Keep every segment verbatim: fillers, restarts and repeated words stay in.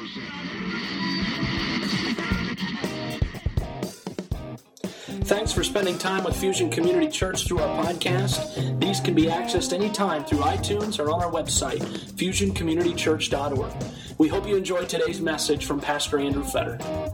Thanks for spending time with Fusion Community Church through our podcast. These can be accessed anytime through iTunes or on our website, fusion community church dot org. We hope you enjoyed today's message from Pastor Andrew Fetter.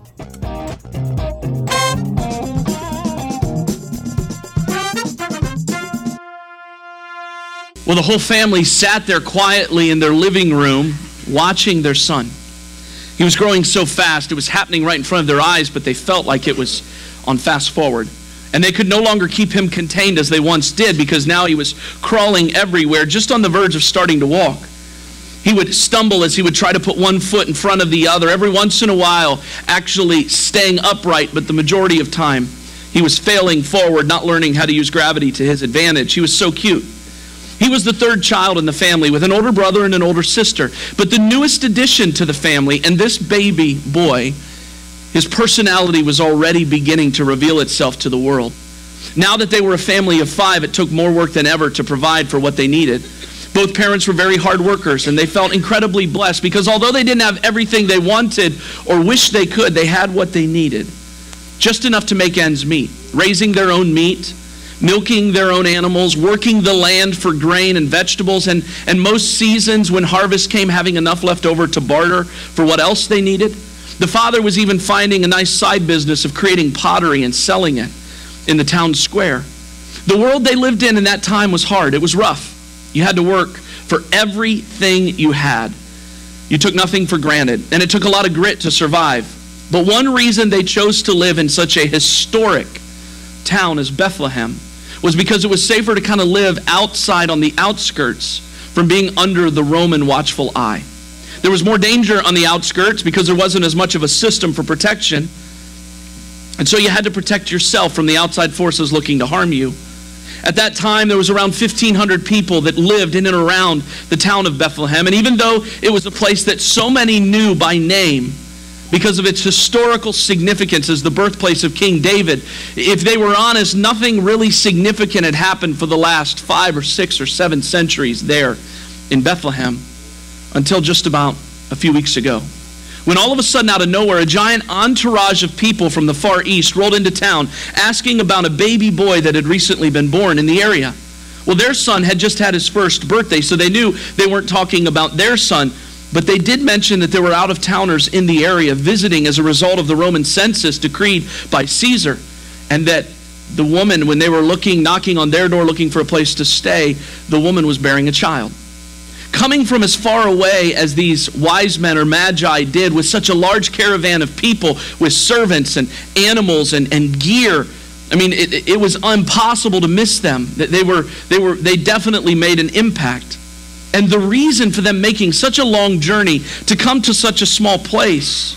Well, the whole family sat there quietly in their living room watching their son. He was growing so fast, it was happening right in front of their eyes, but they felt like it was on fast forward. And they could no longer keep him contained as they once did, because now he was crawling everywhere, just on the verge of starting to walk. He would stumble as he would try to put one foot in front of the other, every once in a while actually staying upright, but the majority of time he was failing forward, not learning how to use gravity to his advantage. He was so cute. He was the third child in the family with an older brother and an older sister. But the newest addition to the family, and this baby boy, his personality was already beginning to reveal itself to the world. Now that they were a family of five, it took more work than ever to provide for what they needed. Both parents were very hard workers, and they felt incredibly blessed because although they didn't have everything they wanted or wished they could, they had what they needed. Just enough to make ends meet. Raising their own meat, milking their own animals, working the land for grain and vegetables, and, and most seasons when harvest came, having enough left over to barter for what else they needed. The father was even finding a nice side business of creating pottery and selling it in the town square. The world they lived in in that time was hard. It was rough. You had to work for everything you had. You took nothing for granted, and it took a lot of grit to survive. But one reason they chose to live in such a historic town as Bethlehem was because it was safer to kind of live outside on the outskirts from being under the Roman watchful eye. There was more danger on the outskirts because there wasn't as much of a system for protection. And so you had to protect yourself from the outside forces looking to harm you. At that time, there was around fifteen hundred people that lived in and around the town of Bethlehem. And even though it was a place that so many knew by name because of its historical significance as the birthplace of King David, if they were honest, nothing really significant had happened for the last five or six or seven centuries there in Bethlehem until just about a few weeks ago, when all of a sudden, out of nowhere, a giant entourage of people from the Far East rolled into town asking about a baby boy that had recently been born in the area. Well, their son had just had his first birthday, so they knew they weren't talking about their son, but they did mention that there were out-of-towners in the area visiting as a result of the Roman census decreed by Caesar, and that the woman, when they were looking, knocking on their door looking for a place to stay, the woman was bearing a child. Coming from as far away as these wise men or magi did, with such a large caravan of people with servants and animals and, and gear, I mean, it, it was impossible to miss them. They were, they were, they definitely made an impact. And the reason for them making such a long journey to come to such a small place,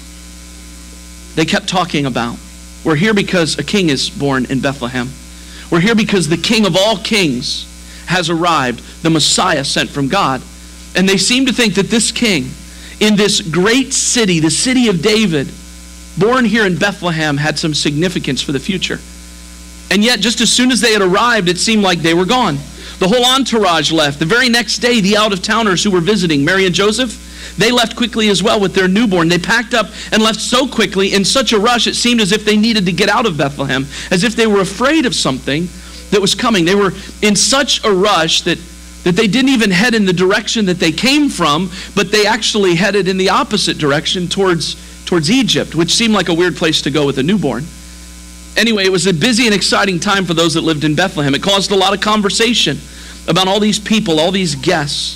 they kept talking about. We're here because a king is born in Bethlehem. We're here because the King of all kings has arrived, the Messiah sent from God. And they seem to think that this king, in this great city, the city of David, born here in Bethlehem, had some significance for the future. And yet, just as soon as they had arrived, it seemed like they were gone. The whole entourage left. The very next day, the out-of-towners who were visiting, Mary and Joseph, they left quickly as well with their newborn. They packed up and left so quickly, in such a rush, it seemed as if they needed to get out of Bethlehem, as if they were afraid of something that was coming. They were in such a rush that that they didn't even head in the direction that they came from, but they actually headed in the opposite direction towards, towards Egypt, which seemed like a weird place to go with a newborn. Anyway, it was a busy and exciting time for those that lived in Bethlehem. It caused a lot of conversation about all these people, all these guests,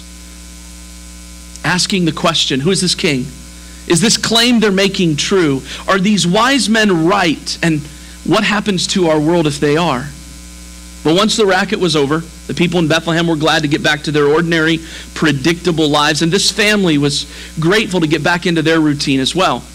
asking the question, who is this king? Is this claim they're making true? Are these wise men right? And what happens to our world if they are? But once the racket was over, the people in Bethlehem were glad to get back to their ordinary, predictable lives. And this family was grateful to get back into their routine as well,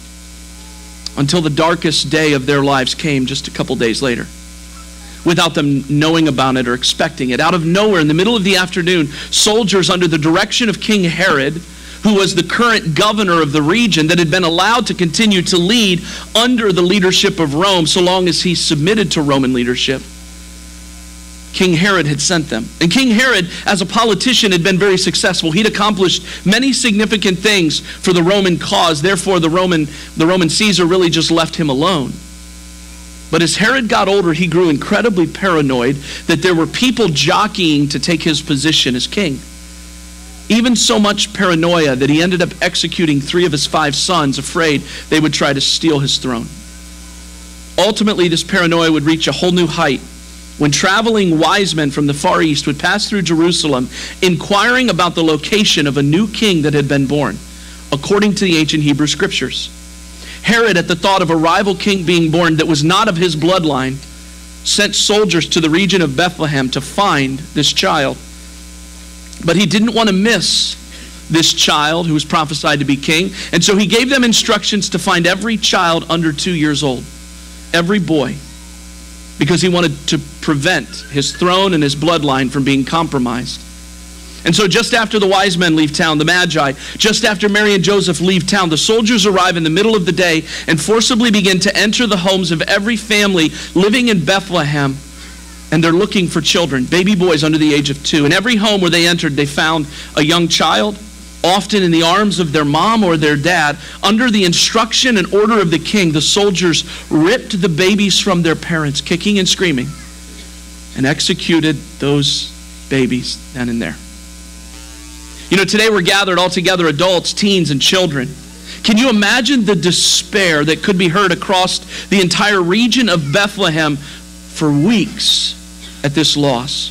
until the darkest day of their lives came just a couple days later. Without them knowing about it or expecting it, out of nowhere, in the middle of the afternoon, soldiers under the direction of King Herod, who was the current governor of the region that had been allowed to continue to lead under the leadership of Rome so long as he submitted to Roman leadership, King Herod had sent them. And King Herod, as a politician, had been very successful. He'd accomplished many significant things for the Roman cause. Therefore, the Roman, the Roman Caesar really just left him alone. But as Herod got older, he grew incredibly paranoid that there were people jockeying to take his position as king. Even so much paranoia that he ended up executing three of his five sons, afraid they would try to steal his throne. Ultimately, this paranoia would reach a whole new height when traveling wise men from the Far East would pass through Jerusalem, inquiring about the location of a new king that had been born, according to the ancient Hebrew scriptures. Herod, at the thought of a rival king being born that was not of his bloodline, sent soldiers to the region of Bethlehem to find this child. But he didn't want to miss this child who was prophesied to be king, and so he gave them instructions to find every child under two years old, every boy, because he wanted to prevent his throne and his bloodline from being compromised. And so just after the wise men leave town, the Magi, just after Mary and Joseph leave town, the soldiers arrive in the middle of the day and forcibly begin to enter the homes of every family living in Bethlehem. And they're looking for children, baby boys under the age of two. In every home where they entered, they found a young child, often in the arms of their mom or their dad. Under the instruction and order of the king, the soldiers ripped the babies from their parents, kicking and screaming, and executed those babies then and there. You know, today we're gathered all together, adults, teens, and children. Can you imagine the despair that could be heard across the entire region of Bethlehem for weeks at this loss?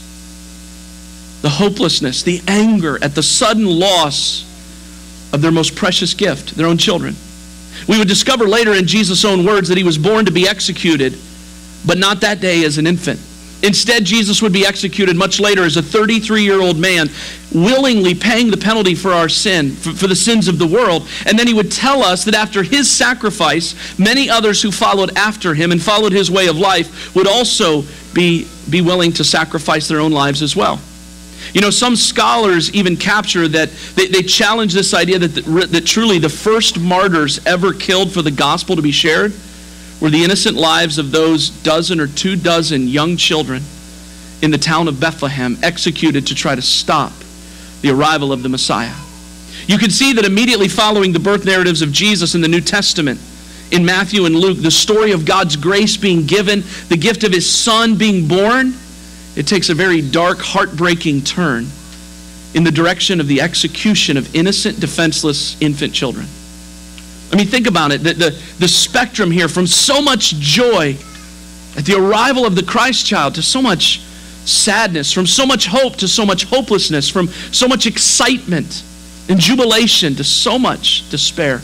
The hopelessness, the anger at the sudden loss of their most precious gift, their own children. We would discover later in Jesus' own words that he was born to be executed, but not that day as an infant. Instead, Jesus would be executed much later as a thirty-three-year-old man, willingly paying the penalty for our sin, for, for the sins of the world. And then he would tell us that after his sacrifice, many others who followed after him and followed his way of life would also be, be willing to sacrifice their own lives as well. You know, some scholars even capture that, they, they challenge this idea that, that, that truly the first martyrs ever killed for the gospel to be shared were the innocent lives of those dozen or two dozen young children in the town of Bethlehem, executed to try to stop the arrival of the Messiah. You can see that immediately following the birth narratives of Jesus in the New Testament, in Matthew and Luke, the story of God's grace being given, the gift of his Son being born, it takes a very dark, heartbreaking turn in the direction of the execution of innocent, defenseless infant children. I mean, think about it. The, the, the spectrum here from so much joy at the arrival of the Christ child to so much sadness, from so much hope to so much hopelessness, from so much excitement and jubilation to so much despair.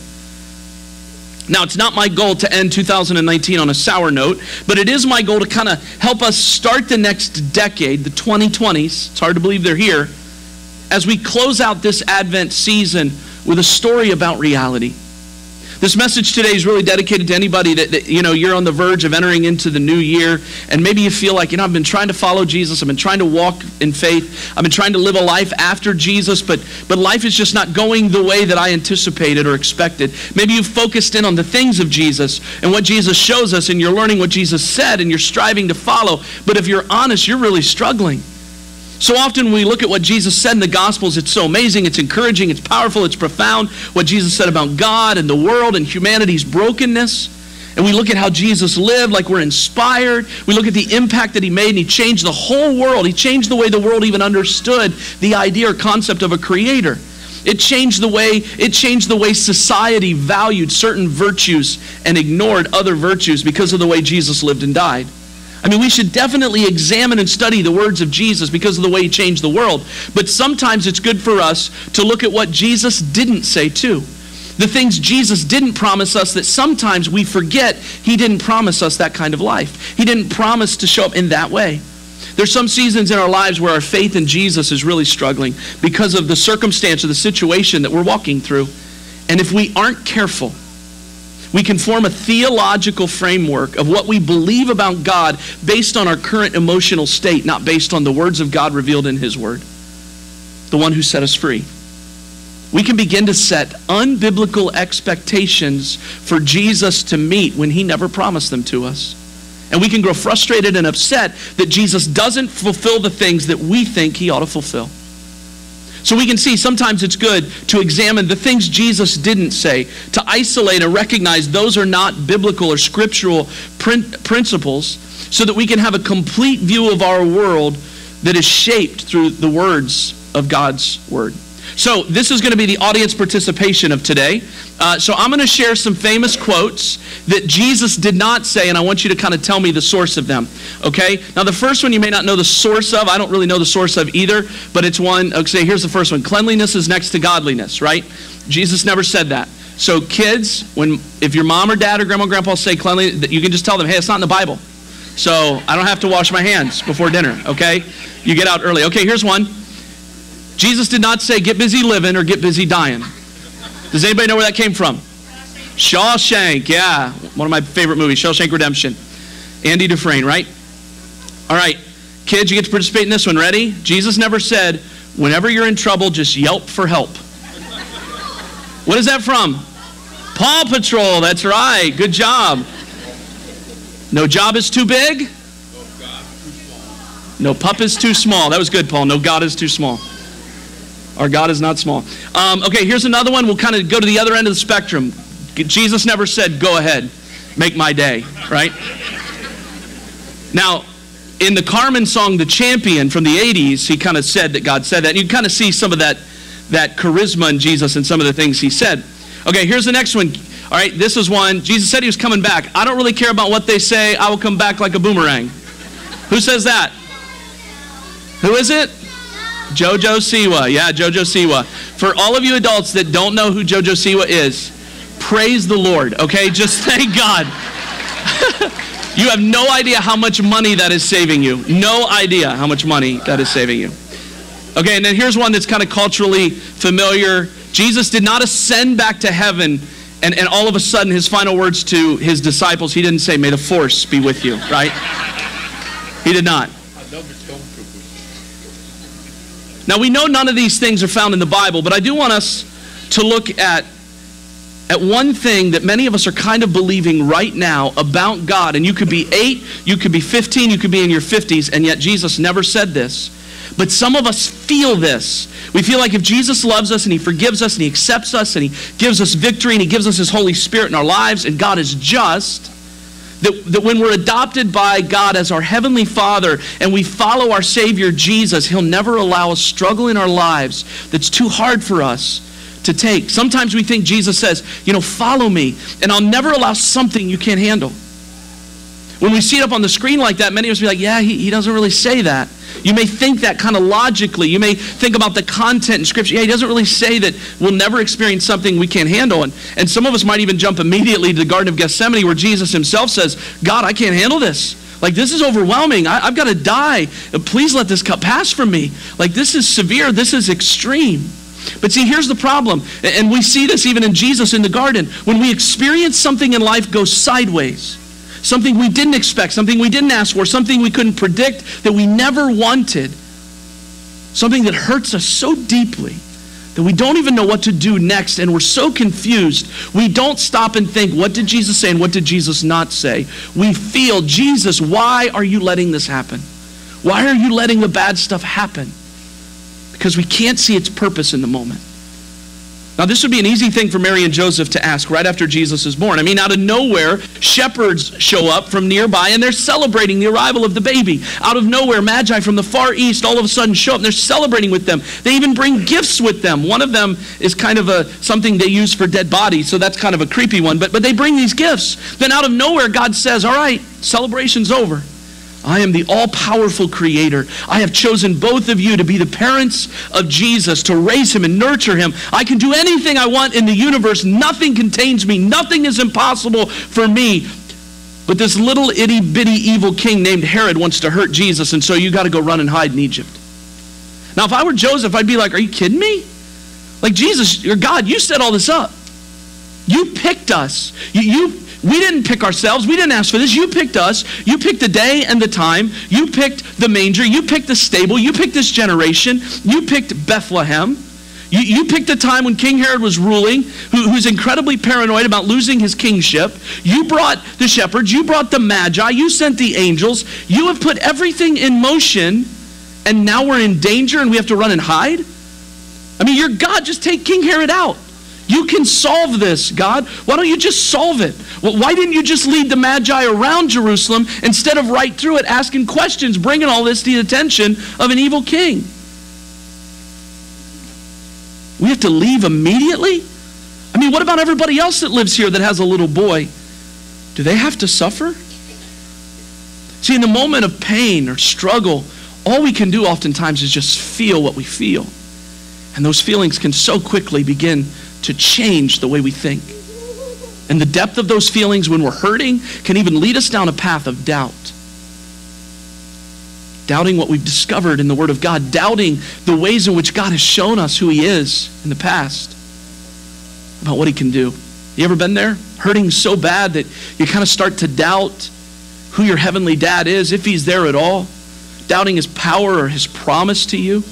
Now, it's not my goal to end two thousand nineteen on a sour note, but it is my goal to kind of help us start the next decade, the twenty twenties. It's hard to believe they're here, as we close out this Advent season with a story about reality. This message today is really dedicated to anybody that, that, you know, you're on the verge of entering into the new year, and maybe you feel like, you know, I've been trying to follow Jesus, I've been trying to walk in faith, I've been trying to live a life after Jesus, but, but life is just not going the way that I anticipated or expected. Maybe you've focused in on the things of Jesus and what Jesus shows us, and you're learning what Jesus said, and you're striving to follow, but if you're honest, you're really struggling. So often when we look at what Jesus said in the Gospels, it's so amazing, it's encouraging, it's powerful, it's profound, what Jesus said about God and the world and humanity's brokenness. And we look at how Jesus lived like we're inspired. We look at the impact that he made, and he changed the whole world. He changed the way the world even understood the idea or concept of a creator. It changed the way, it changed the way society valued certain virtues and ignored other virtues because of the way Jesus lived and died. I mean, we should definitely examine and study the words of Jesus because of the way he changed the world. But sometimes it's good for us to look at what Jesus didn't say too. The things Jesus didn't promise us that sometimes we forget he didn't promise us that kind of life. He didn't promise to show up in that way. There's some seasons in our lives where our faith in Jesus is really struggling because of the circumstance or the situation that we're walking through. And if we aren't careful, we can form a theological framework of what we believe about God based on our current emotional state, not based on the words of God revealed in his word, the one who set us free. We can begin to set unbiblical expectations for Jesus to meet when he never promised them to us. And we can grow frustrated and upset that Jesus doesn't fulfill the things that we think he ought to fulfill. So we can see sometimes it's good to examine the things Jesus didn't say, to isolate and recognize those are not biblical or scriptural principles, so that we can have a complete view of our world that is shaped through the words of God's word. So this is going to be the audience participation of today. Uh, so I'm going to share some famous quotes that Jesus did not say, and I want you to kind of tell me the source of them. Okay? Now the first one you may not know the source of. I don't really know the source of either, but it's one. Okay, here's the first one. Cleanliness is next to godliness, right? Jesus never said that. So kids, when if your mom or dad or grandma or grandpa say cleanliness, you can just tell them, hey, it's not in the Bible. So I don't have to wash my hands before dinner, okay? You get out early. Okay, here's one. Jesus did not say get busy living or get busy dying. Does anybody know where that came from? Shawshank, yeah. One of my favorite movies, Shawshank Redemption. Andy Dufresne, right? All right, kids, you get to participate in this one. Ready? Jesus never said, whenever you're in trouble, just yelp for help. What is that from? Paw Patrol, that's right. Good job. No job is too big? No pup is too small. That was good, Paul. No God is too small. Our God is not small. Um, okay, here's another one. We'll kind of go to the other end of the spectrum. Jesus never said, go ahead, make my day, right? Now, in the Carmen song, The Champion from the eighties, he kind of said that God said that. And you kind of see some of that, that charisma in Jesus and some of the things he said. Okay, here's the next one. All right, this is one. Jesus said he was coming back. I don't really care about what they say. I will come back like a boomerang. Who says that? Who is it? Jojo Siwa. Yeah, Jojo Siwa. For all of you adults that don't know who Jojo Siwa is, praise the Lord, okay? Just thank God. You have no idea how much money that is saving you. No idea how much money that is saving you. Okay, and then here's one that's kind of culturally familiar. Jesus did not ascend back to heaven, and, and all of a sudden his final words to his disciples, he didn't say, may the force be with you, right? He did not. Now, we know none of these things are found in the Bible, but I do want us to look at, at one thing that many of us are kind of believing right now about God. And you could be eight, you could be fifteen, you could be in your fifties, and yet Jesus never said this. But some of us feel this. We feel like if Jesus loves us and he forgives us and he accepts us and he gives us victory and he gives us his Holy Spirit in our lives and God is just, That, that when we're adopted by God as our Heavenly Father and we follow our Savior Jesus, he'll never allow a struggle in our lives that's too hard for us to take. Sometimes we think Jesus says, you know, follow me, and I'll never allow something you can't handle. When we see it up on the screen like that, many of us will be like, yeah, he, he doesn't really say that. You may think that kind of logically. You may think about the content in Scripture. Yeah, he doesn't really say that we'll never experience something we can't handle. And, and some of us might even jump immediately to the Garden of Gethsemane where Jesus himself says, God, I can't handle this. Like, this is overwhelming. I, I've got to die. Please let this cup pass from me. Like, this is severe. This is extreme. But see, here's the problem. And we see this even in Jesus in the garden. When we experience something in life go sideways, something we didn't expect, something we didn't ask for, something we couldn't predict, that we never wanted, something that hurts us so deeply that we don't even know what to do next, and we're so confused, we don't stop and think, what did Jesus say and what did Jesus not say? We feel, Jesus, why are you letting this happen? Why are you letting the bad stuff happen? Because we can't see its purpose in the moment. Now, this would be an easy thing for Mary and Joseph to ask right after Jesus is born. I mean, out of nowhere, shepherds show up from nearby, and they're celebrating the arrival of the baby. Out of nowhere, Magi from the far east all of a sudden show up, and they're celebrating with them. They even bring gifts with them. One of them is kind of a something they use for dead bodies, so that's kind of a creepy one. But, but they bring these gifts. Then out of nowhere, God says, all right, celebration's over. I am the all-powerful creator. I have chosen both of you to be the parents of Jesus, to raise him and nurture him. I can do anything I want in the universe. Nothing contains me. Nothing is impossible for me. But this little itty-bitty evil king named Herod wants to hurt Jesus, and so you got to go run and hide in Egypt. Now, if I were Joseph, I'd be like, are you kidding me? Like, Jesus, or God, you set all this up. You picked us. You, you We didn't pick ourselves. We didn't ask for this. You picked us. You picked the day and the time. You picked the manger. You picked the stable. You picked this generation. You picked Bethlehem. You, you picked a time when King Herod was ruling, who, who's incredibly paranoid about losing his kingship. You brought the shepherds. You brought the magi. You sent the angels. You have put everything in motion, and now we're in danger and we have to run and hide? I mean, you're God. Just take King Herod out. You can solve this, God. Why don't you just solve it? Well, why didn't you just lead the Magi around Jerusalem instead of right through it, asking questions, bringing all this to the attention of an evil king? We have to leave immediately? I mean, what about everybody else that lives here that has a little boy? Do they have to suffer? See, in the moment of pain or struggle, all we can do oftentimes is just feel what we feel. And those feelings can so quickly begin to change the way we think. And the depth of those feelings when we're hurting can even lead us down a path of doubt. Doubting what we've discovered in the Word of God. Doubting the ways in which God has shown us who He is in the past. About what He can do. You ever been there? Hurting so bad that you kind of start to doubt who your heavenly dad is, if He's there at all. Doubting His power or His promise to you.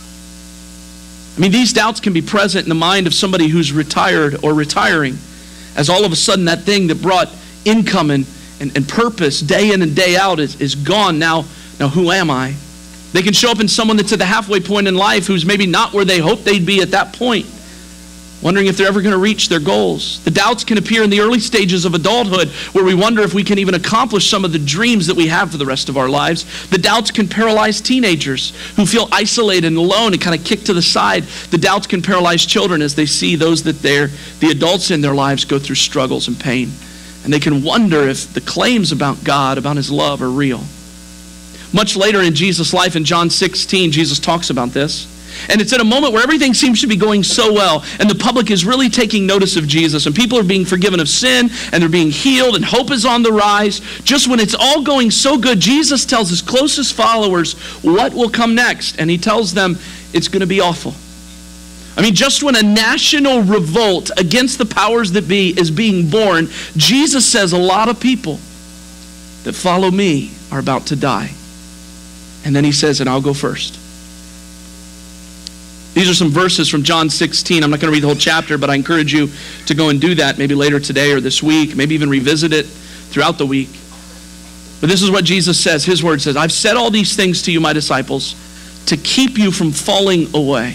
I mean, these doubts can be present in the mind of somebody who's retired or retiring, as all of a sudden that thing that brought income and, and, and purpose day in and day out is, is gone. Now, now, who am I? They can show up in someone that's at the halfway point in life who's maybe not where they hoped they'd be at that point, wondering if they're ever going to reach their goals. The doubts can appear in the early stages of adulthood, where we wonder if we can even accomplish some of the dreams that we have for the rest of our lives. The doubts can paralyze teenagers who feel isolated and alone and kind of kicked to the side. The doubts can paralyze children as they see those that they're the adults in their lives go through struggles and pain. And they can wonder if the claims about God, about His love, are real. Much later in Jesus' life, in John sixteen, Jesus talks about this. And it's at a moment where everything seems to be going so well, and the public is really taking notice of Jesus, and people are being forgiven of sin, and they're being healed, and hope is on the rise. Just when it's all going so good, Jesus tells His closest followers what will come next, and He tells them it's going to be awful. I mean, just when a national revolt against the powers that be is being born, Jesus says a lot of people that follow me are about to die. And then He says, and I'll go first. These are some verses from John sixteen. I'm not going to read the whole chapter, but I encourage you to go and do that maybe later today or this week, maybe even revisit it throughout the week. But this is what Jesus says. His word says, I've said all these things to you, my disciples, to keep you from falling away.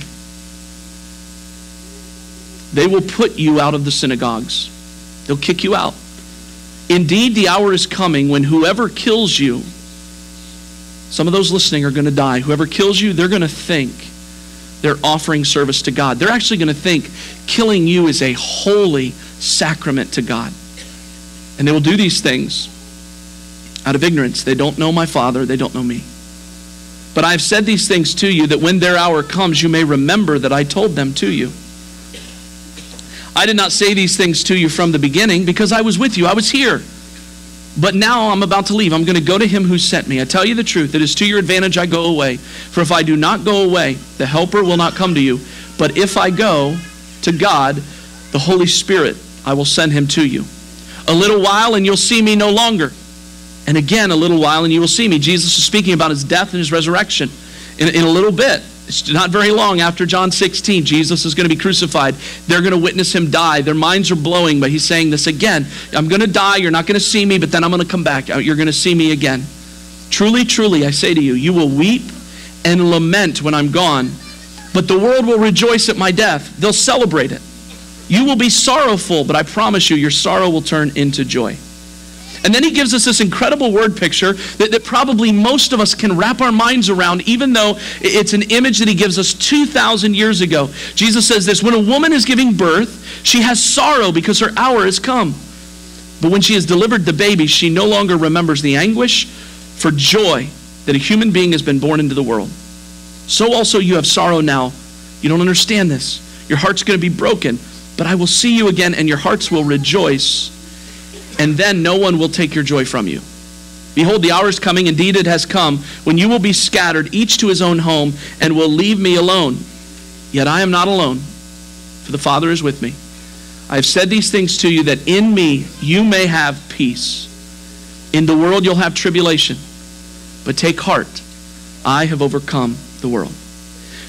They will put you out of the synagogues. They'll kick you out. Indeed, the hour is coming when whoever kills you, some of those listening are going to die. Whoever kills you, they're going to think they're offering service to God. They're actually going to think killing you is a holy sacrament to God. And they will do these things out of ignorance. They don't know my Father. They don't know me. But I've said these things to you that when their hour comes, you may remember that I told them to you. I did not say these things to you from the beginning because I was with you. I was here. But now I'm about to leave. I'm going to go to Him who sent me. I tell you the truth. It is to your advantage I go away. For if I do not go away, the Helper will not come to you. But if I go to God, the Holy Spirit, I will send Him to you. A little while and you'll see me no longer. And again, a little while and you will see me. Jesus is speaking about His death and His resurrection. In, in a little bit, it's not very long after John sixteen, Jesus is going to be crucified. They're going to witness Him die. Their minds are blowing, but He's saying this again. I'm going to die. You're not going to see me, but then I'm going to come back. You're going to see me again. Truly, truly, I say to you, you will weep and lament when I'm gone, but the world will rejoice at my death. They'll celebrate it. You will be sorrowful, but I promise you, your sorrow will turn into joy. And then He gives us this incredible word picture that, that probably most of us can wrap our minds around, even though it's an image that He gives us two thousand years ago. Jesus says this, when a woman is giving birth, she has sorrow because her hour has come. But when she has delivered the baby, she no longer remembers the anguish for joy that a human being has been born into the world. So also you have sorrow now. You don't understand this. Your heart's going to be broken, but I will see you again and your hearts will rejoice. And then no one will take your joy from you. Behold, the hour is coming, indeed it has come, when you will be scattered, each to his own home, and will leave me alone. Yet I am not alone, for the Father is with me. I have said these things to you, that in me you may have peace. In the world you'll have tribulation, but take heart. I have overcome the world.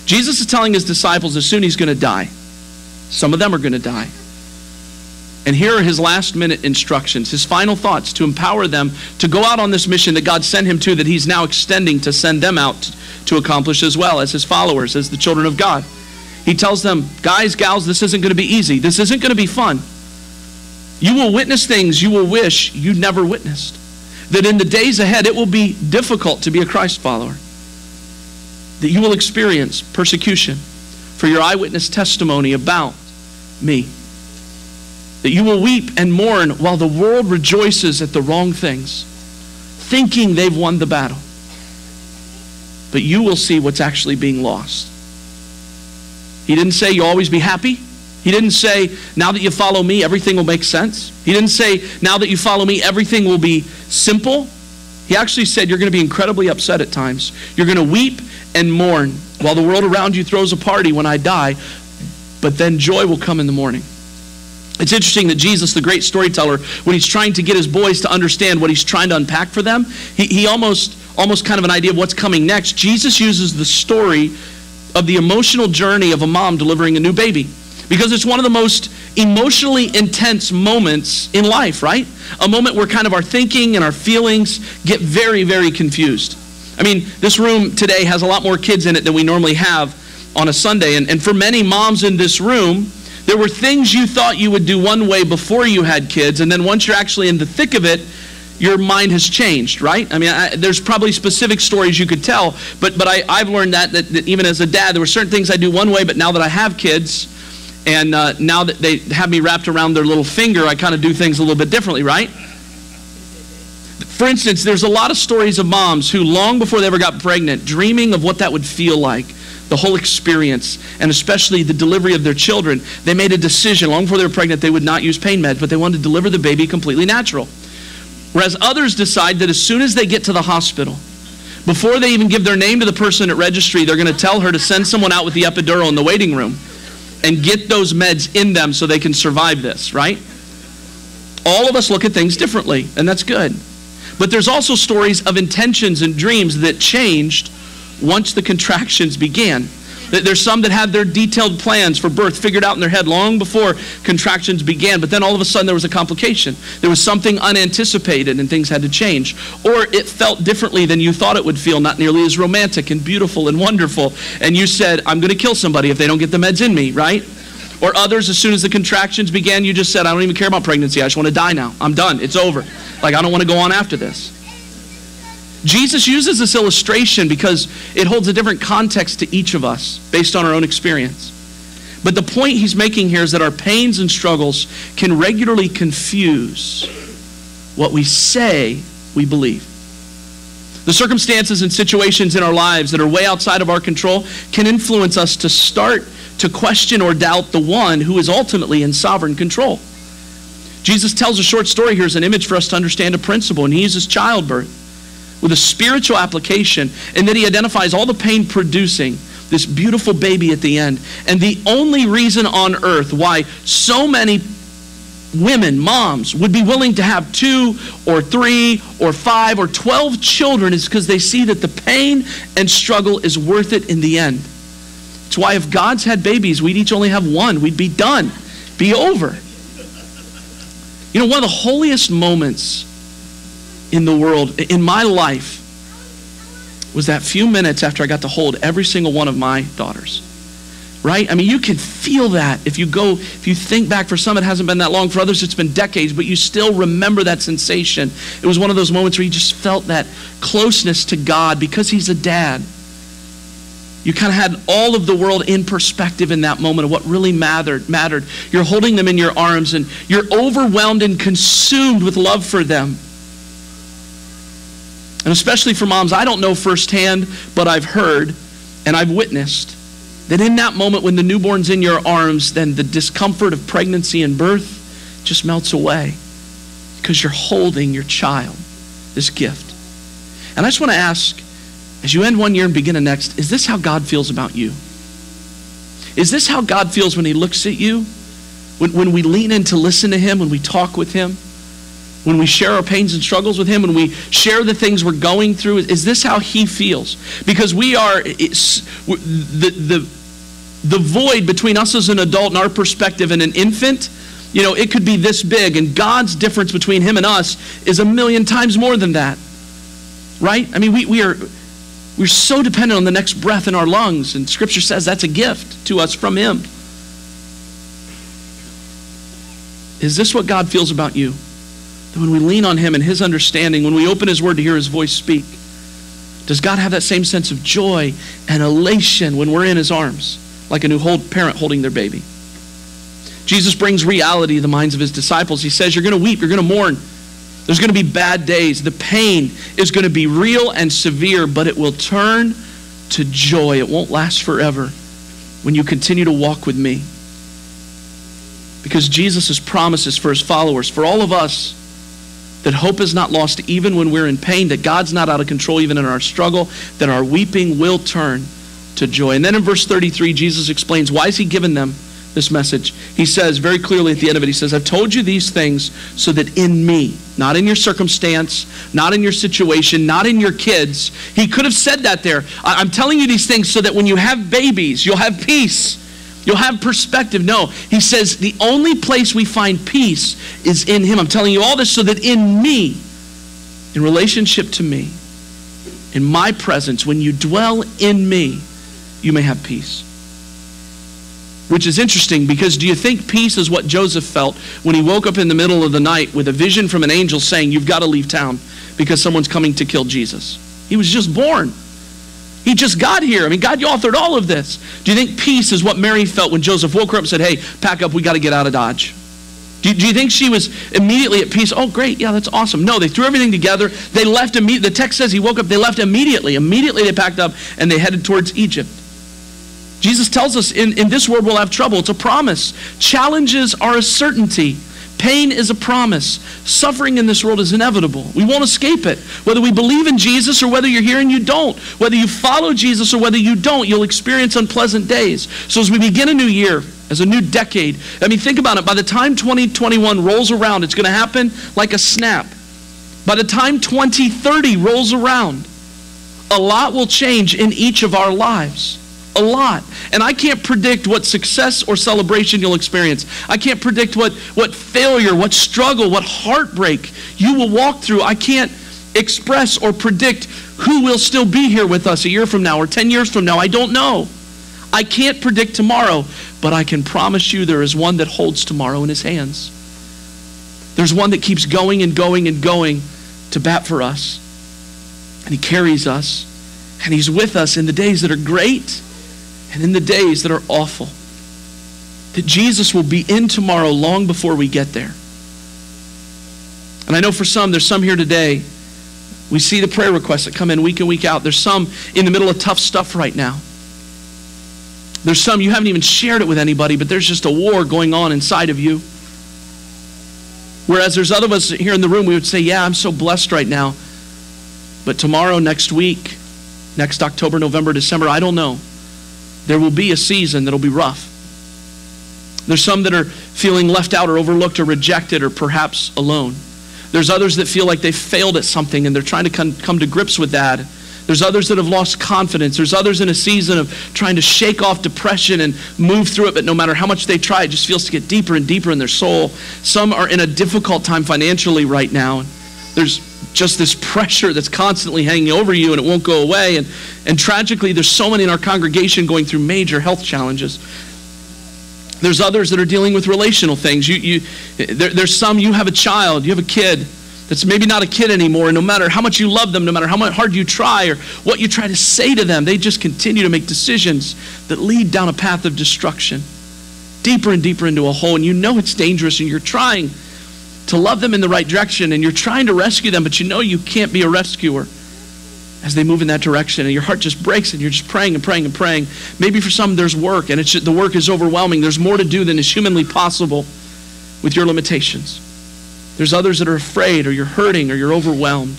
Jesus is telling his disciples as soon he's going to die. Some of them are going to die. And here are his last minute instructions, his final thoughts to empower them to go out on this mission that God sent him to, that he's now extending to send them out to accomplish as well as his followers, as the children of God. He tells them, guys, gals, this isn't going to be easy. This isn't going to be fun. You will witness things you will wish you never witnessed. That in the days ahead, it will be difficult to be a Christ follower. That you will experience persecution for your eyewitness testimony about me. That you will weep and mourn while the world rejoices at the wrong things, thinking they've won the battle. But you will see what's actually being lost. He didn't say you'll always be happy. He didn't say, now that you follow me, everything will make sense. He didn't say, now that you follow me, everything will be simple. He actually said you're going to be incredibly upset at times. You're going to weep and mourn while the world around you throws a party when I die, but then joy will come in the morning. It's interesting that Jesus, the great storyteller, when he's trying to get his boys to understand what he's trying to unpack for them, he, he almost, almost kind of an idea of what's coming next. Jesus uses the story of the emotional journey of a mom delivering a new baby, because it's one of the most emotionally intense moments in life, right? A moment where kind of our thinking and our feelings get very, very confused. I mean, this room today has a lot more kids in it than we normally have on a Sunday, and, and for many moms in this room, there were things you thought you would do one way before you had kids, and then once you're actually in the thick of it, your mind has changed, right? I mean, I, there's probably specific stories you could tell, but but I, I've learned that, that that even as a dad, there were certain things I do one way, but now that I have kids, and uh, now that they have me wrapped around their little finger, I kind of do things a little bit differently, right? For instance, there's a lot of stories of moms who, long before they ever got pregnant, dreaming of what that would feel like, the whole experience, and especially the delivery of their children, they made a decision long before they were pregnant they would not use pain meds, but they wanted to deliver the baby completely natural. Whereas others decide that as soon as they get to the hospital, before they even give their name to the person at registry, they're going to tell her to send someone out with the epidural in the waiting room and get those meds in them so they can survive this, right? All of us look at things differently, and that's good. But there's also stories of intentions and dreams that changed once the contractions began. There's some that had their detailed plans for birth figured out in their head long before contractions began, but then all of a sudden there was a complication. There was something unanticipated and things had to change. Or it felt differently than you thought it would feel, not nearly as romantic and beautiful and wonderful. And you said, I'm going to kill somebody if they don't get the meds in me, right? Or others, as soon as the contractions began, you just said, I don't even care about pregnancy. I just want to die now. I'm done. It's over. Like, I don't want to go on after this. Jesus uses this illustration because it holds a different context to each of us based on our own experience. But the point he's making here is that our pains and struggles can regularly confuse what we say we believe. The circumstances and situations in our lives that are way outside of our control can influence us to start to question or doubt the one who is ultimately in sovereign control. Jesus tells a short story here as an image for us to understand a principle, and he uses childbirth with a spiritual application, and then he identifies all the pain producing this beautiful baby at the end. And the only reason on earth why so many women, moms, would be willing to have two or three or five or twelve children is because they see that the pain and struggle is worth it in the end. It's why if God's had babies, we'd each only have one. We'd be done, be over. You know, one of the holiest moments in the world, in my life, was that few minutes after I got to hold every single one of my daughters. Right? I mean, you can feel that if you go, if you think back. For some, it hasn't been that long. For others, it's been decades, but you still remember that sensation. It was one of those moments where you just felt that closeness to God because he's a dad. You kind of had all of the world in perspective in that moment of what really mattered. mattered. You're holding them in your arms and you're overwhelmed and consumed with love for them. And especially for moms, I don't know firsthand, but I've heard and I've witnessed that in that moment when the newborn's in your arms, then the discomfort of pregnancy and birth just melts away because you're holding your child, this gift. And I just want to ask, as you end one year and begin the next, is this how God feels about you? Is this how God feels when he looks at you? When, when we lean in to listen to him, when we talk with him? When we share our pains and struggles with him, when we share the things we're going through, is this how he feels? Because we are, it's, the, the, the void between us as an adult and our perspective and an infant, you know, it could be this big, and God's difference between him and us is a million times more than that. Right? I mean, we, we are we're so dependent on the next breath in our lungs, and Scripture says that's a gift to us from him. Is this what God feels about you? That when we lean on him and his understanding, when we open his word to hear his voice speak, does God have that same sense of joy and elation when we're in his arms, like a new hold, parent holding their baby? Jesus brings reality to the minds of his disciples. He says, you're going to weep, you're going to mourn. There's going to be bad days. The pain is going to be real and severe, but it will turn to joy. It won't last forever when you continue to walk with me. Because Jesus' promises for his followers, for all of us, that hope is not lost even when we're in pain, that God's not out of control even in our struggle, that our weeping will turn to joy. And then in verse thirty-three, Jesus explains why is he given them this message. He says very clearly at the end of it, he says, I've told you these things so that in me, not in your circumstance, not in your situation, not in your kids. He could have said that there. I'm telling you these things so that when you have babies, you'll have peace. You'll have perspective. No, he says the only place we find peace is in him. I'm telling you all this so that in me, in relationship to me, in my presence, when you dwell in me, you may have peace. Which is interesting, because do you think peace is what Joseph felt when he woke up in the middle of the night with a vision from an angel saying, you've got to leave town because someone's coming to kill Jesus? He was just born. He just got here. I mean, God, you authored all of this. Do you think peace is what Mary felt when Joseph woke her up and said, hey, pack up, we got to get out of Dodge? Do you, do you think she was immediately at peace? Oh, great, yeah, that's awesome. No, they threw everything together. They left immediately. The text says he woke up, they left immediately. Immediately they packed up and they headed towards Egypt. Jesus tells us in, in this world we'll have trouble. It's a promise. Challenges are a certainty. Pain is a promise. Suffering in this world is inevitable. We won't escape it. Whether we believe in Jesus or whether you're here and you don't. Whether you follow Jesus or whether you don't, you'll experience unpleasant days. So as we begin a new year, as a new decade, I mean, think about it. By the time twenty twenty-one rolls around, it's going to happen like a snap. By the time twenty thirty rolls around, a lot will change in each of our lives. A lot. And I can't predict what success or celebration you'll experience. I can't predict what, what failure, what struggle, what heartbreak you will walk through. I can't express or predict who will still be here with us a year from now or ten years from now. I don't know. I can't predict tomorrow, but I can promise you there is one that holds tomorrow in his hands. There's one that keeps going and going and going to bat for us. And he carries us. And he's with us in the days that are great and in the days that are awful. That Jesus will be in tomorrow long before we get there. And I know for some, there's some here today, we see the prayer requests that come in week in, week out. There's some in the middle of tough stuff right now. There's some you haven't even shared it with anybody, but there's just a war going on inside of you. Whereas there's other of us here in the room, we would say, yeah, I'm so blessed right now. But tomorrow, next week, next October, November, December, I don't know. There will be a season that'll be rough. There's some that are feeling left out or overlooked or rejected or perhaps alone. There's others that feel like they've failed at something and they're trying to come, come to grips with that. There's others that have lost confidence. There's others in a season of trying to shake off depression and move through it, but no matter how much they try, it just feels to get deeper and deeper in their soul. Some are in a difficult time financially right now. There's just this pressure that's constantly hanging over you and it won't go away. And, and tragically, there's so many in our congregation going through major health challenges. There's others that are dealing with relational things. You, you, there, there's some, you have a child, you have a kid that's maybe not a kid anymore, and no matter how much you love them, no matter how much hard you try or what you try to say to them, they just continue to make decisions that lead down a path of destruction, deeper and deeper into a hole, and you know it's dangerous, and you're trying to love them in the right direction, and you're trying to rescue them, but you know you can't be a rescuer as they move in that direction, and your heart just breaks, and you're just praying and praying and praying. Maybe for some there's work, and it's just, the work is overwhelming. There's more to do than is humanly possible with your limitations. There's others that are afraid, or you're hurting, or you're overwhelmed.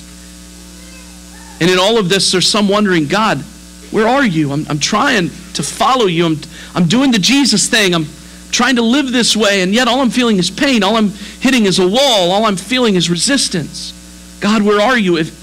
And in all of this, there's some wondering, God, where are you? I'm, I'm trying to follow you. I'm, I'm doing the Jesus thing. I'm trying to live this way, and yet all I'm feeling is pain. All I'm hitting is a wall. All I'm feeling is resistance. God, where are you? If,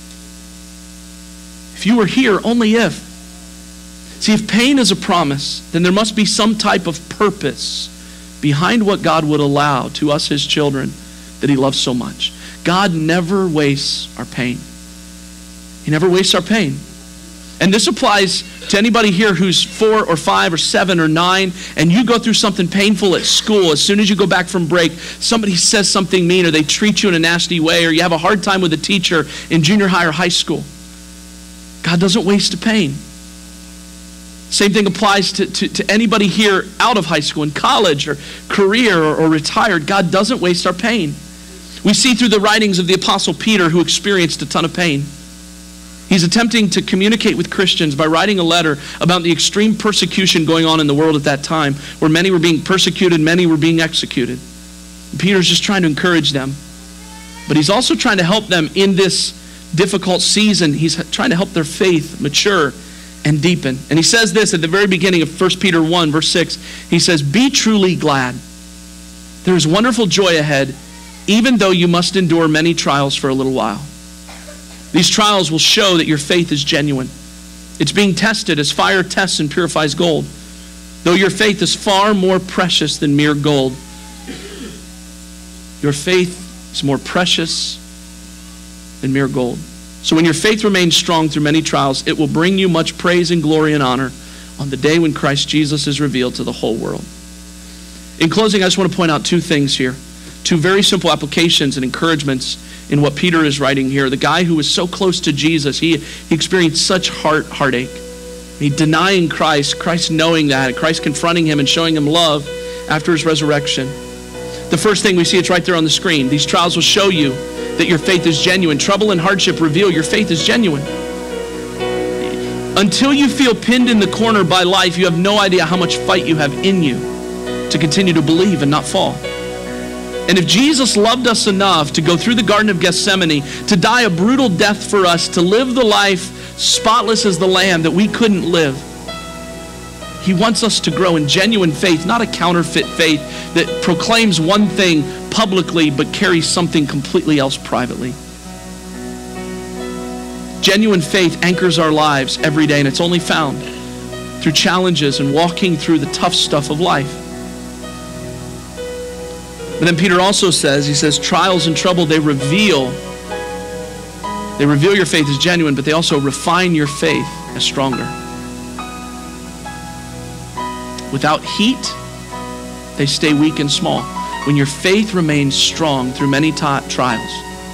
if you were here, only if. See, if pain is a promise, then there must be some type of purpose behind what God would allow to us, his children, that he loves so much. God never wastes our pain. He never wastes our pain. And this applies to anybody here who's four or five or seven or nine, and you go through something painful at school. As soon as you go back from break, somebody says something mean, or they treat you in a nasty way, or you have a hard time with a teacher in junior high or high school. God doesn't waste a pain. Same thing applies to, to, to anybody here out of high school, in college, or career, or, or retired. God doesn't waste our pain. We see through the writings of the Apostle Peter, who experienced a ton of pain. He's attempting to communicate with Christians by writing a letter about the extreme persecution going on in the world at that time, where many were being persecuted, many were being executed. And Peter's just trying to encourage them. But he's also trying to help them in this difficult season. He's trying to help their faith mature and deepen. And he says this at the very beginning of First Peter one, verse six. He says, "Be truly glad. There is wonderful joy ahead, even though you must endure many trials for a little while. These trials will show that your faith is genuine. It's being tested as fire tests and purifies gold. Though your faith is far more precious than mere gold, your faith is more precious than mere gold. So when your faith remains strong through many trials, it will bring you much praise and glory and honor on the day when Christ Jesus is revealed to the whole world." In closing, I just want to point out two things here. Two very simple applications and encouragements in what Peter is writing here. The guy who was so close to Jesus, he, he experienced such heart heartache. He denying Christ, Christ knowing that, Christ confronting him and showing him love after his resurrection. The first thing we see, it's right there on the screen. These trials will show you that your faith is genuine. Trouble and hardship reveal your faith is genuine. Until you feel pinned in the corner by life, you have no idea how much fight you have in you to continue to believe and not fall. And if Jesus loved us enough to go through the Garden of Gethsemane, to die a brutal death for us, to live the life spotless as the Lamb that we couldn't live, he wants us to grow in genuine faith, not a counterfeit faith that proclaims one thing publicly but carries something completely else privately. Genuine faith anchors our lives every day, and it's only found through challenges and walking through the tough stuff of life. But then Peter also says, he says, trials and trouble, they reveal, they reveal your faith as genuine, but they also refine your faith as stronger. Without heat, they stay weak and small. When your faith remains strong through many t- trials,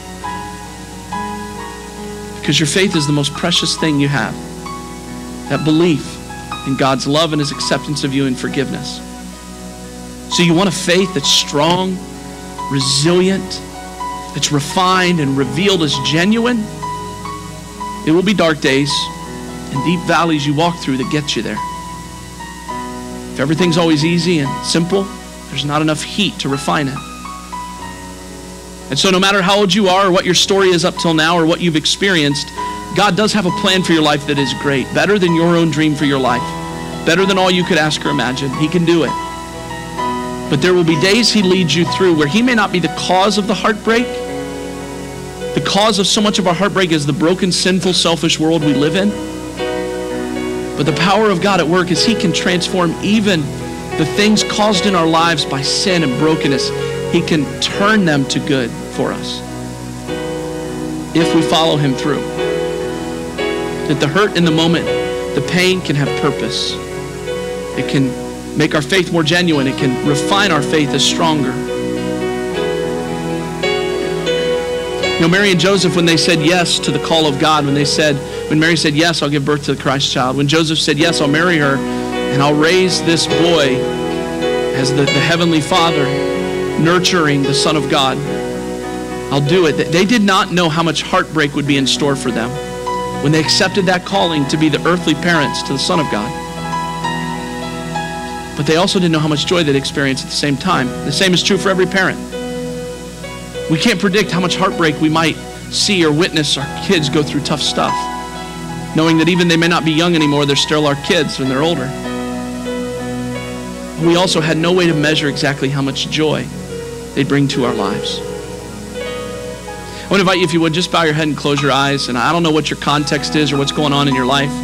because your faith is the most precious thing you have, that belief in God's love and his acceptance of you and forgiveness. So you want a faith that's strong, resilient, that's refined and revealed as genuine? It will be dark days and deep valleys you walk through that get you there. If everything's always easy and simple, there's not enough heat to refine it. And so no matter how old you are or what your story is up till now or what you've experienced, God does have a plan for your life that is great, better than your own dream for your life, better than all you could ask or imagine. He can do it. But there will be days he leads you through where he may not be the cause of the heartbreak. The cause of so much of our heartbreak is the broken, sinful, selfish world we live in. But the power of God at work is he can transform even the things caused in our lives by sin and brokenness. He can turn them to good for us if we follow him through. That the hurt in the moment, the pain can have purpose. It can make our faith more genuine. It can refine our faith as stronger. You know, Mary and Joseph, when they said yes to the call of God, when they said, when Mary said, yes, I'll give birth to the Christ child. When Joseph said, yes, I'll marry her, and I'll raise this boy as the, the Heavenly Father, nurturing the Son of God. I'll do it. They did not know how much heartbreak would be in store for them when they accepted that calling to be the earthly parents to the Son of God. But they also didn't know how much joy they'd experience at the same time. The same is true for every parent. We can't predict how much heartbreak we might see or witness our kids go through tough stuff, knowing that even they may not be young anymore, they're still our kids when they're older. We also had no way to measure exactly how much joy they'd bring to our lives. I want to invite you, if you would, just bow your head and close your eyes. And I don't know what your context is or what's going on in your life,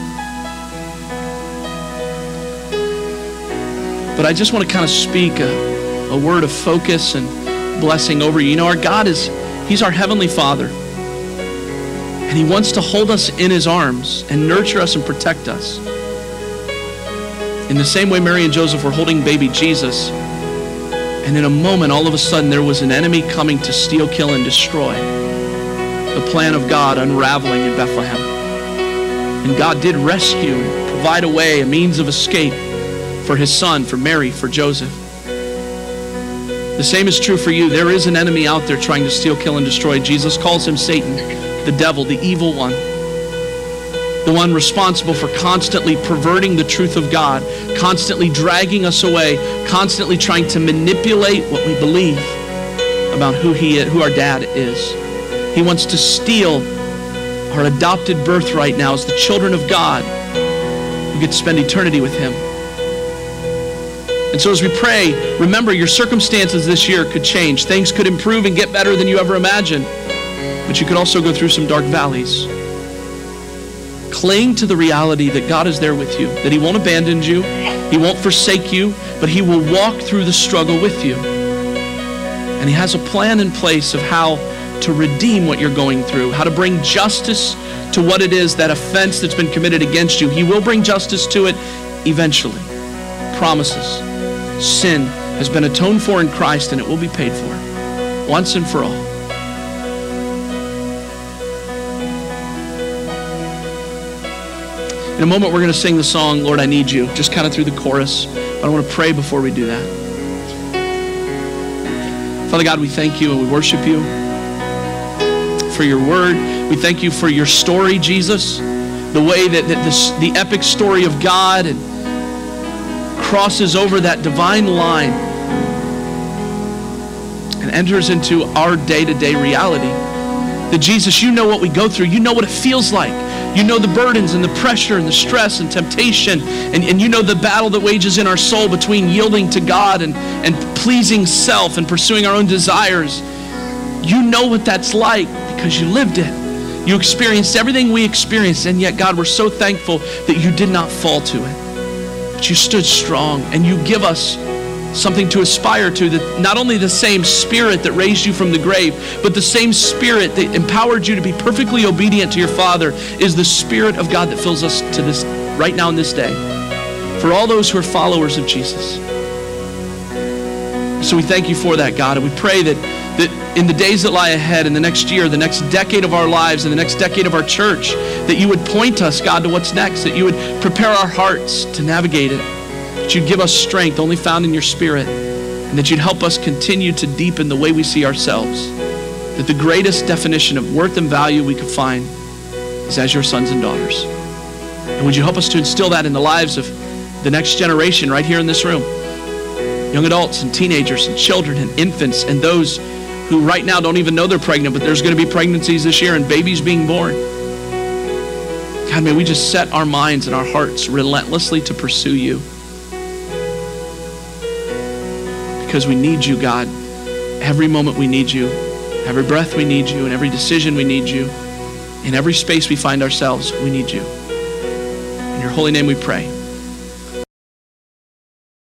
but I just want to kind of speak a, a word of focus and blessing over you. You know, our God is, He's our Heavenly Father. And He wants to hold us in His arms and nurture us and protect us. In the same way Mary and Joseph were holding baby Jesus, and in a moment, all of a sudden, there was an enemy coming to steal, kill, and destroy. The plan of God unraveling in Bethlehem. And God did rescue and provide a way, a means of escape for His Son, for Mary, for Joseph. The same is true for you. There is an enemy out there trying to steal, kill, and destroy. Jesus calls him Satan, the devil, the evil one. The one responsible for constantly perverting the truth of God, constantly dragging us away, constantly trying to manipulate what we believe about who he is, who our dad is. He wants to steal our adopted birthright now as the children of God who get to spend eternity with Him. And so as we pray, remember your circumstances this year could change. Things could improve and get better than you ever imagined. But you could also go through some dark valleys. Cling to the reality that God is there with you, that He won't abandon you, He won't forsake you, but He will walk through the struggle with you. And He has a plan in place of how to redeem what you're going through, how to bring justice to what it is, that offense that's been committed against you. He will bring justice to it eventually. Promises. Sin has been atoned for in Christ, and it will be paid for once and for all. In a moment, we're going to sing the song, Lord, I Need You, just kind of through the chorus. But I want to pray before we do that. Father God, we thank You and we worship You for Your word. We thank You for Your story, Jesus, the way that, that this, the epic story of God and crosses over that divine line and enters into our day-to-day reality. That Jesus, You know what we go through. You know what it feels like. You know the burdens and the pressure and the stress and temptation. And, and You know the battle that wages in our soul between yielding to God and, and pleasing self and pursuing our own desires. You know what that's like because You lived it. You experienced everything we experienced. And yet, God, we're so thankful that You did not fall to it. But You stood strong, and You give us something to aspire to, that not only the same Spirit that raised You from the grave, but the same Spirit that empowered You to be perfectly obedient to Your Father is the Spirit of God that fills us to this right now in this day for all those who are followers of Jesus. So we thank You for that, God, and we pray that, that in the days that lie ahead, in the next year, the next decade of our lives, in the next decade of our church, that You would point us, God, to what's next, that You would prepare our hearts to navigate it, that You'd give us strength only found in Your Spirit, and that You'd help us continue to deepen the way we see ourselves, that the greatest definition of worth and value we could find is as Your sons and daughters. And would You help us to instill that in the lives of the next generation right here in this room, young adults and teenagers and children and infants and those who right now don't even know they're pregnant, but there's going to be pregnancies this year and babies being born. God, may we just set our minds and our hearts relentlessly to pursue You. Because we need You, God. Every moment we need You. Every breath we need You. In every decision we need You. In every space we find ourselves, we need You. In Your holy name we pray.